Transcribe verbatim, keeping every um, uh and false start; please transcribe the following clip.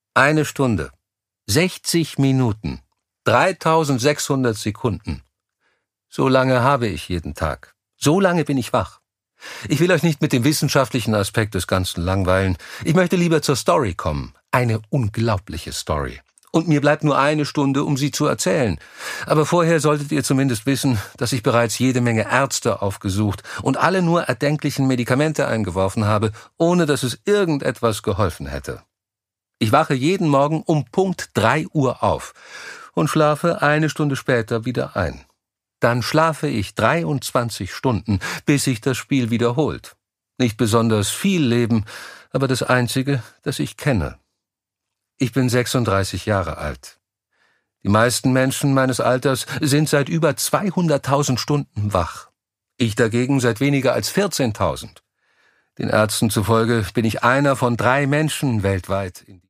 Eine Stunde, sechzig Minuten, dreitausendsechshundert Sekunden. So lange habe ich jeden Tag. So lange bin ich wach. Ich will euch nicht mit dem wissenschaftlichen Aspekt des Ganzen langweilen. Ich möchte lieber zur Story kommen. Eine unglaubliche Story. Und mir bleibt nur eine Stunde, um sie zu erzählen. Aber vorher solltet ihr zumindest wissen, dass ich bereits jede Menge Ärzte aufgesucht und alle nur erdenklichen Medikamente eingeworfen habe, ohne dass es irgendetwas geholfen hätte. Ich wache jeden Morgen um Punkt drei Uhr auf und schlafe eine Stunde später wieder ein. Dann schlafe ich dreiundzwanzig Stunden, bis sich das Spiel wiederholt. Nicht besonders viel Leben, aber das einzige, das ich kenne. Ich bin sechsunddreißig Jahre alt. Die meisten Menschen meines Alters sind seit über zweihunderttausend Stunden wach. Ich dagegen seit weniger als vierzehntausend. Den Ärzten zufolge bin ich einer von drei Menschen weltweit.